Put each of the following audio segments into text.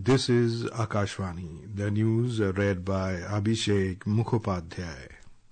This is Akashvani. The news read by Abhishek Mukhopadhyay.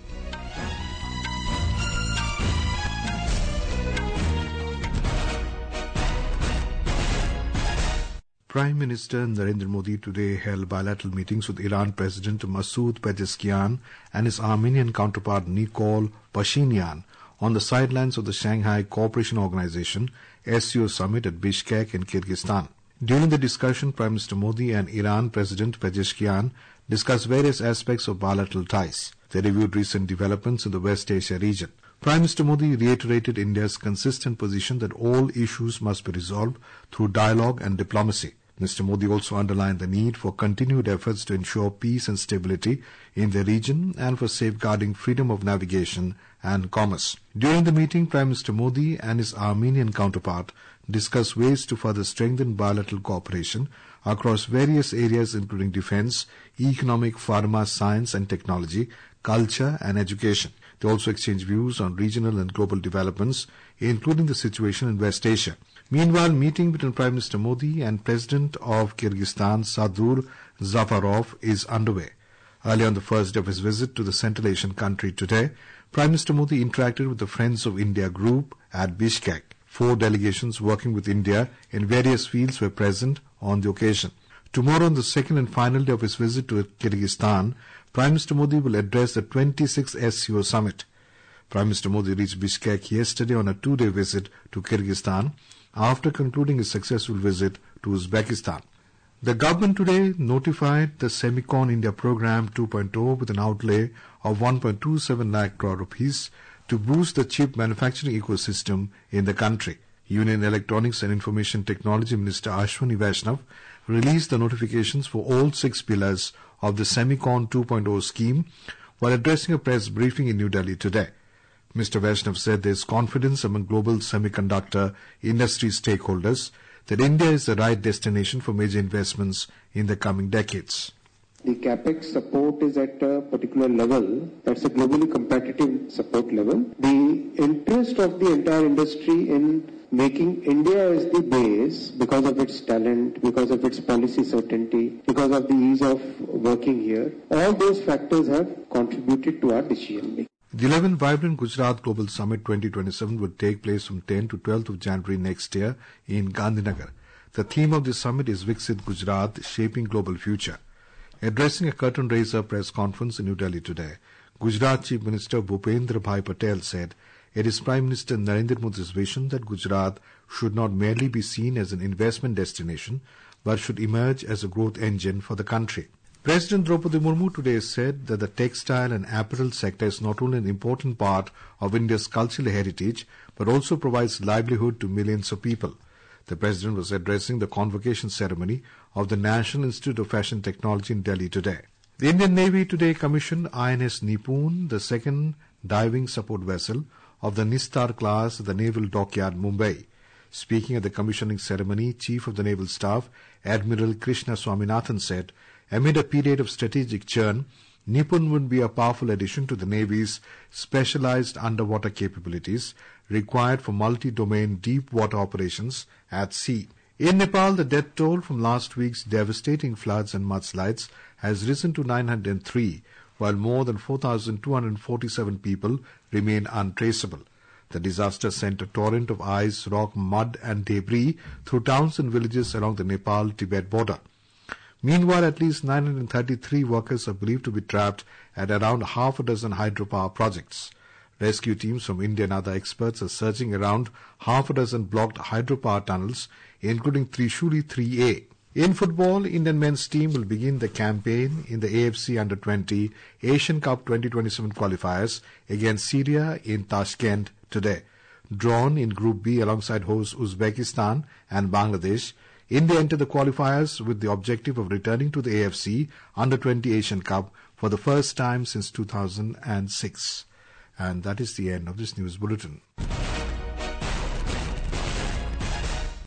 Prime Minister Narendra Modi today held bilateral meetings with Iran President Masoud Pezeshkian and his Armenian counterpart Nikol Pashinyan on the sidelines of the Shanghai Cooperation Organization SCO summit at Bishkek in Kyrgyzstan. During the discussion, Prime Minister Modi and Iran President Pezeshkian discussed various aspects of bilateral ties. They reviewed recent developments in the West Asia region. Prime Minister Modi reiterated India's consistent position that all issues must be resolved through dialogue and diplomacy. Mr. Modi also underlined the need for continued efforts to ensure peace and stability in the region and for safeguarding freedom of navigation and commerce. During the meeting, Prime Minister Modi and his Armenian counterpart discussed ways to further strengthen bilateral cooperation across various areas including defense, economic, pharma, science and technology, culture and education. They also exchanged views on regional and global developments, including the situation in West Asia. Meanwhile, meeting between Prime Minister Modi and President of Kyrgyzstan, Sadur Zafarov, is underway. Early on the first day of his visit to the Central Asian country today, Prime Minister Modi interacted with the Friends of India group at Bishkek. 4 delegations working with India in various fields were present on the occasion. Tomorrow, on the second and final day of his visit to Kyrgyzstan, Prime Minister Modi will address the 26th SCO summit. Prime Minister Modi reached Bishkek yesterday on a 2-day visit to Kyrgyzstan after concluding his successful visit to Uzbekistan. The government today notified the Semicon India Program 2.0 with an outlay of 1.27 lakh crore rupees to boost the chip manufacturing ecosystem in the country. Union Electronics and Information Technology Minister Ashwani Vaishnav released the notifications for all 6 pillars of the Semicon 2.0 scheme while addressing a press briefing in New Delhi today. Mr. Vaishnav said there is confidence among global semiconductor industry stakeholders that India is the right destination for major investments in the coming decades. The capex support is at a particular level, that's a globally competitive support level. The interest of the entire industry in making India as the base because of its talent, because of its policy certainty, because of the ease of working here, all those factors have contributed to our decision making. The 11th Vibrant Gujarat Global Summit 2027 will take place from 10 to 12th of January next year in Gandhinagar. The theme of this summit is Viksit Gujarat, Shaping Global Future. Addressing a curtain-raiser press conference in New Delhi today, Gujarat Chief Minister Bhupendra Bhai Patel said it is Prime Minister Narendra Modi's vision that Gujarat should not merely be seen as an investment destination, but should emerge as a growth engine for the country. President Draupadi Murmu today said that the textile and apparel sector is not only an important part of India's cultural heritage, but also provides livelihood to millions of people. The President was addressing the convocation ceremony of the National Institute of Fashion Technology in Delhi today. The Indian Navy today commissioned INS Nipun, the second diving support vessel of the Nistar class at the Naval Dockyard, Mumbai. Speaking at the commissioning ceremony, Chief of the Naval Staff, Admiral Krishna Swaminathan said, amid a period of strategic churn, Nipun would be a powerful addition to the Navy's specialized underwater capabilities required for multi-domain deep water operations at sea. In Nepal, the death toll from last week's devastating floods and mudslides has risen to 903, while more than 4,247 people remain untraceable. The disaster sent a torrent of ice, rock, mud and debris through towns and villages along the Nepal-Tibet border. Meanwhile, at least 933 workers are believed to be trapped at around half a dozen hydropower projects. Rescue teams from India and other experts are searching around half a dozen blocked hydropower tunnels, including Trishuli 3A. In football, Indian men's team will begin the campaign in the AFC Under-20 Asian Cup 2027 qualifiers against Syria in Tashkent today. Drawn in Group B alongside hosts Uzbekistan and Bangladesh, India entered the qualifiers with the objective of returning to the AFC Under-20 Asian Cup for the first time since 2006. And that is the end of this news bulletin.